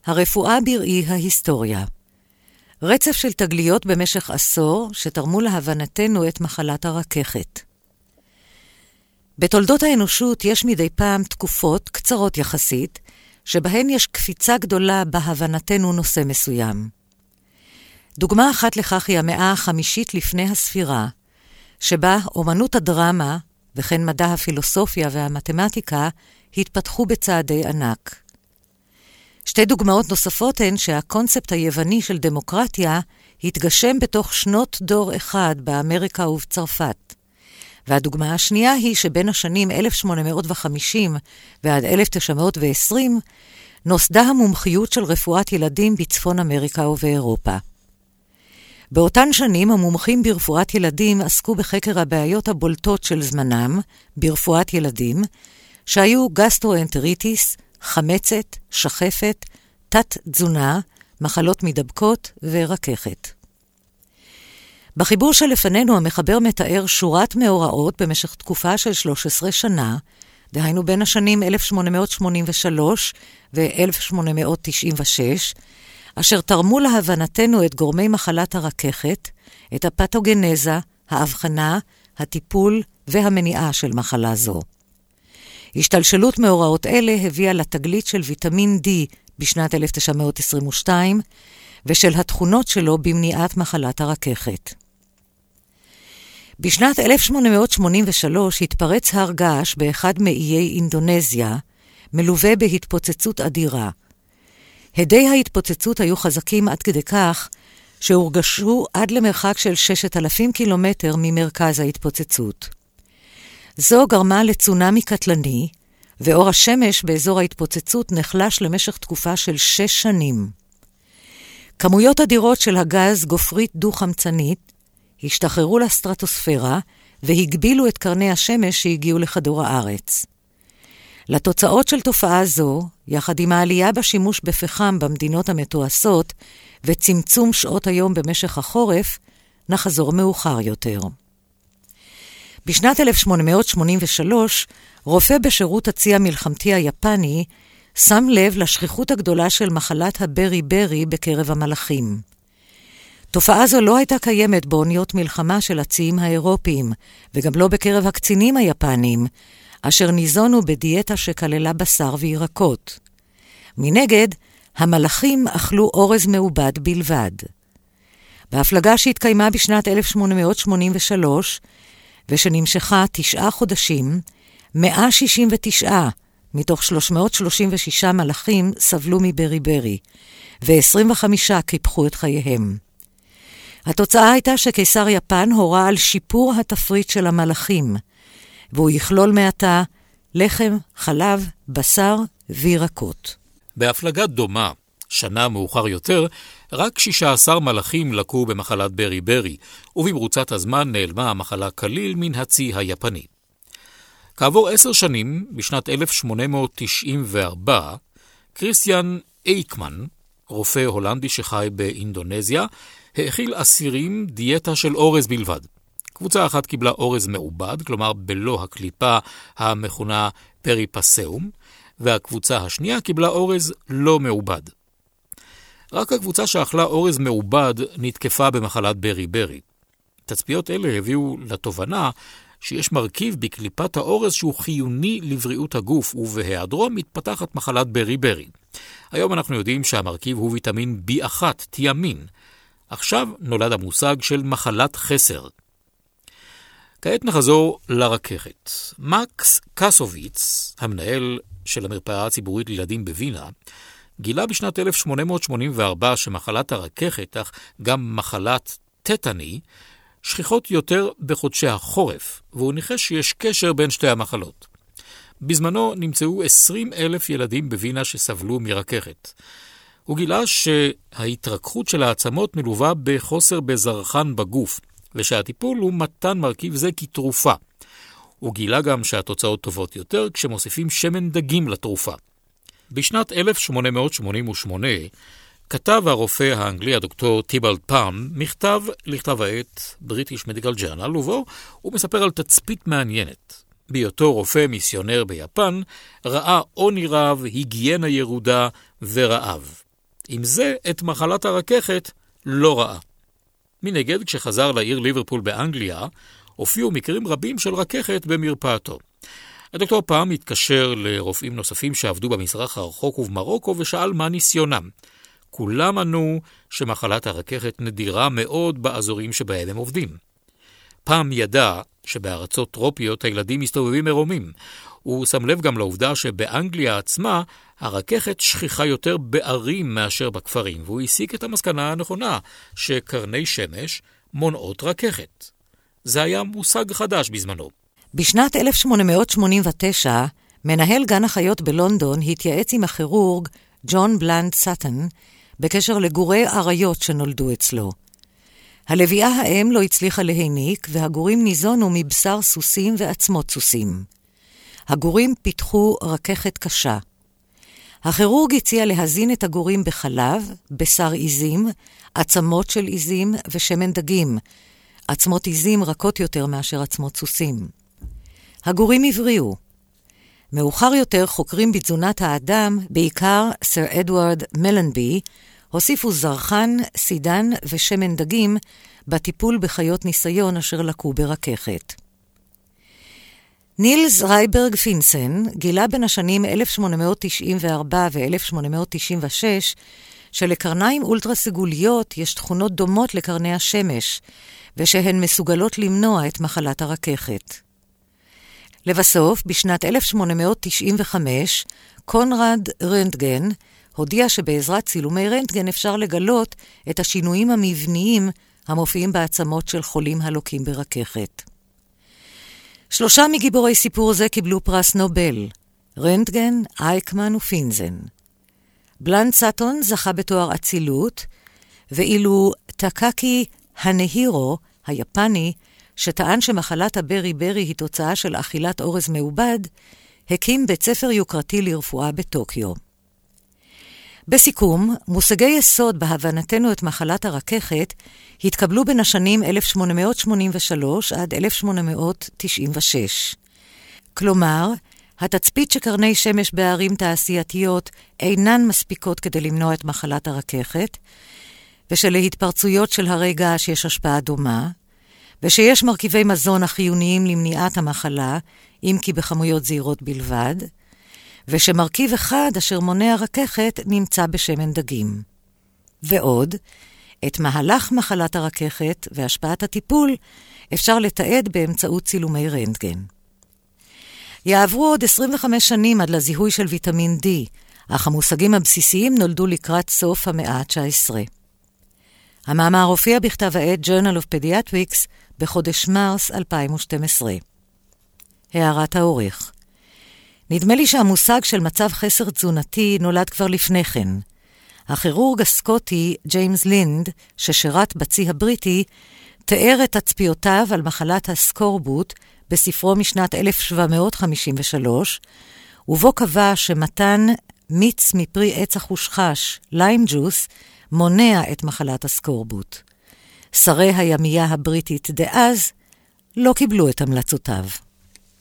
הרפואה בראי ההיסטוריה. רצף של תגליות במשך עשור שתרמו להבנתנו את מחלת הרככת. בתולדות האנושות יש מדי פעם תקופות קצרות יחסית, שבהן יש קפיצה גדולה בהבנתנו נושא מסוים. דוגמה אחת לכך היא המאה החמישית לפני הספירה, שבה אומנות הדרמה וכן מדע הפילוסופיה והמתמטיקה התפתחו בצעדי ענק. שתי דוגמאות נוספות הן שהקונספט היווני של דמוקרטיה התגשם בתוך שנות דור אחד באמריקה ובצרפת. והדוגמה השנייה היא שבין השנים 1850 ועד 1920 נוסדה המומחיות של רפואת ילדים בצפון אמריקה ובאירופה. באותן שנים המומחים ברפואת ילדים עסקו בחקר הבעיות הבולטות של זמנם ברפואת ילדים, שהיו גסטרואנטריטיס, חמצת, שחפת, תת-תזונה, מחלות מדבקות ורככת. בחיבור שלפנינו המחבר מתאר שורת מאורעות במשך תקופה של 13 שנה, דהיינו בין השנים 1883 ו-1896, אשר תרמו להבנתנו את גורמי מחלת הרככת, את הפתוגנזה, ההבחנה, הטיפול והמניעה של מחלה זו. השתלשלות מאורעות אלה הביאה לתגלית של ויטמין D בשנת 1922, ושל התכונות שלו במניעת מחלת הרככת. בשנת 1883 התפרץ הר געש באחד מאיי אינדונזיה, מלווה בהתפוצצות אדירה. הדי ההתפוצצות היו חזקים עד כדי כך שהורגשו עד למרחק של 6,000 קילומטר ממרכז ההתפוצצות. זו גרמה לצונמי קטלני, ואור השמש באזור ההתפוצצות נחלש למשך תקופה של 6 שנים. כמויות אדירות של הגז גופרית דו-חמצנית השתחררו לסטרטוספירה והגבילו את קרני השמש שהגיעו לכדור הארץ. לתוצאות של תופעה זו, יחד עם העלייה בשימוש בפחם במדינות המתועשות וצמצום שעות היום במשך החורף, נחזור מאוחר יותר. בשנת 1883, רופא בשירות הצי המלחמתי היפני שם לב לשכיחות הגדולה של מחלת הברי-ברי בקרב המלאכים. תופעה זו לא הייתה קיימת באוניות מלחמה של הציים האירופיים, וגם לא בקרב הקצינים היפנים, אשר ניזונו בדיאטה שכללה בשר וירקות. מנגד, המלאכים אכלו אורז מעובד בלבד. בהפלגה שהתקיימה בשנת 1883, ושנמשכה 9 חודשים, 169 מתוך 336 מלאכים סבלו מברי-ברי, ו-25 קיפחו את חייהם. התוצאה הייתה שקיסר יפן הורה על שיפור התפריט של המלאכים, והוא יכלול מעתה לחם, חלב, בשר וירקות. בהפלגה דומה, שנה מאוחר יותר, רק 16 מלאכים לקו במחלת ברי-ברי, ובמרוצת הזמן נעלמה המחלה כליל מן הצי היפני. כעבור 10 שנים, בשנת 1894, קריסטיאן אייקמן, רופא הולנדי שחי באינדונזיה, האכיל אסירים דיאטה של אורז בלבד. קבוצה אחת קיבלה אורז מעובד, כלומר בלא הקליפה המכונה פריפסאום, והקבוצה השנייה קיבלה אורז לא מעובד. רק הקבוצה שאכלה אורז מעובד נתקפה במחלת ברי-ברי. תצפיות אלה הביאו לתובנה שיש מרכיב בקליפת האורז שהוא חיוני לבריאות הגוף, ובהיעדרו מתפתחת מחלת ברי-ברי. היום אנחנו יודעים שהמרכיב הוא ויטמין B1, תיאמין. עכשיו נולד המושג של מחלת חסר. כעת נחזור לרככת. מקס קסוביץ, המנהל של המרפאה הציבורית לילדים בווינה, גילה בשנת 1884 שמחלת הרככת, אך גם מחלת טטני, שכיחות יותר בחודשי החורף, והוא ניחש שיש קשר בין שתי המחלות. בזמנו נמצאו 20,000 ילדים בווינה שסבלו מרככת. הוא גילה שההתרככות של העצמות מלווה בחוסר בזרחן בגוף, ושהטיפול הוא מתן מרכיב זה כתרופה. הוא גילה גם שהתוצאות טובות יותר כשמוסיפים שמן דגים לתרופה. בשנת 1888 כתב הרופא האנגלי הדוקטור טיבלד פאם מכתב לכתב העת בריטיש מדיקל ג'רנל, ובו הוא מספר על תצפית מעניינת. בהיותו רופא מיסיונר ביפן, ראה עוני רב, היגיינה ירודה ורעב. עם זה את מחלת הרככת לא ראה. מנגד, כשחזר לעיר ליברפול באנגליה, הופיעו מקרים רבים של רככת במרפאתו. הדוקטור פעם התקשר לרופאים נוספים שעבדו במזרח הרחוק ובמרוקו ושאל מה ניסיונם. כולם ענו שמחלת הרככת נדירה מאוד באזורים שבהם הם עובדים. פעם ידע שבארצות טרופיות הילדים מסתובבים מרומים. הוא שם לב גם לעובדה שבאנגליה עצמה הרככת שכיחה יותר בערים מאשר בכפרים, והוא הסיק את המסקנה הנכונה שקרני שמש מונעות רככת. זה היה מושג חדש בזמנו. בשנת 1889, מנהל גן החיות בלונדון התייעץ עם הכירורג ג'ון בלנד סאטון בקשר לגורי אריות שנולדו אצלו. הלוויה האם לא הצליחה להיניק, והגורים ניזונו מבשר סוסים ועצמות סוסים. הגורים פיתחו רככת קשה. הכירורג הציע להזין את הגורים בחלב, בשר עיזים, עצמות של עיזים ושמן דגים. עצמות עיזים רכות יותר מאשר עצמות סוסים. הגורים הבריאו. מאוחר יותר חוקרים בתזונת האדם, בעיקר סר אדוארד מלנבי, הוסיפו זרחן, סידן ושמן דגים בטיפול בחיות ניסיון אשר לקו ברככת. נילס רייברג פינסן גילה בין השנים 1894 ו-1896 שלקרניים אולטרה סגוליות יש תכונות דומות לקרני השמש, ושהן מסוגלות למנוע את מחלת הרככת. לבסוף, בשנת 1895, קונרד רנטגן הודיע שבעזרת צילומי רנטגן אפשר לגלות את השינויים המבניים המופיעים בעצמות של חולים הלוקים ברככת. 3 מגיבורי סיפור זה קיבלו פרס נובל, רנטגן, אייקמן ופינזן. בלנד סאטון זכה בתואר אצילות, ואילו טקאקי הנהירו, היפני, שטען שמחלת הברי ברי היא תוצאה של אכילת אורז מעובד, הקים בית ספר יוקרתי לרפואה בטוקיו. בסיכום, מושגי יסוד בהבנתנו את מחלת הרככת התקבלו בין השנים 1883 עד 1896. כלומר, התצפית שקרני שמש בערים תעשייתיות אינן מספיקות כדי למנוע את מחלת הרככת, ושלהתפרצויות של הרי געש יש השפעה דומה, ושיש מרכיבי מזון החיוניים למניעת המחלה, אם כי בכמויות זהירות בלבד, ושמרכיב אחד אשר מונע רככת נמצא בשמן דגים. ועוד, את מהלך מחלת הרככת והשפעת הטיפול אפשר לתעד באמצעות צילומי רנטגן. יעברו עוד 25 שנים עד לזיהוי של ויטמין D, אך המושגים הבסיסיים נולדו לקראת סוף המאה ה-19. המאמר הופיע בכתב העת Journal of Pediatrics בחודש מרס 2012. הערת העורך. נדמה לי שהמושג של מצב חסר תזונתי נולד כבר לפני כן. הכירורג הסקוטי ג'יימס לינד, ששירת בצי הבריטי, תיאר את תצפיותיו על מחלת הסקורבוט בספרו משנת 1753, ובו קבע שמתן מיץ מפרי עץ החושחש, ליים ג'וס, מונע את מחלת הסקורבוט. שרי הימייה הבריטית דאז לא קיבלו את המלצותיו.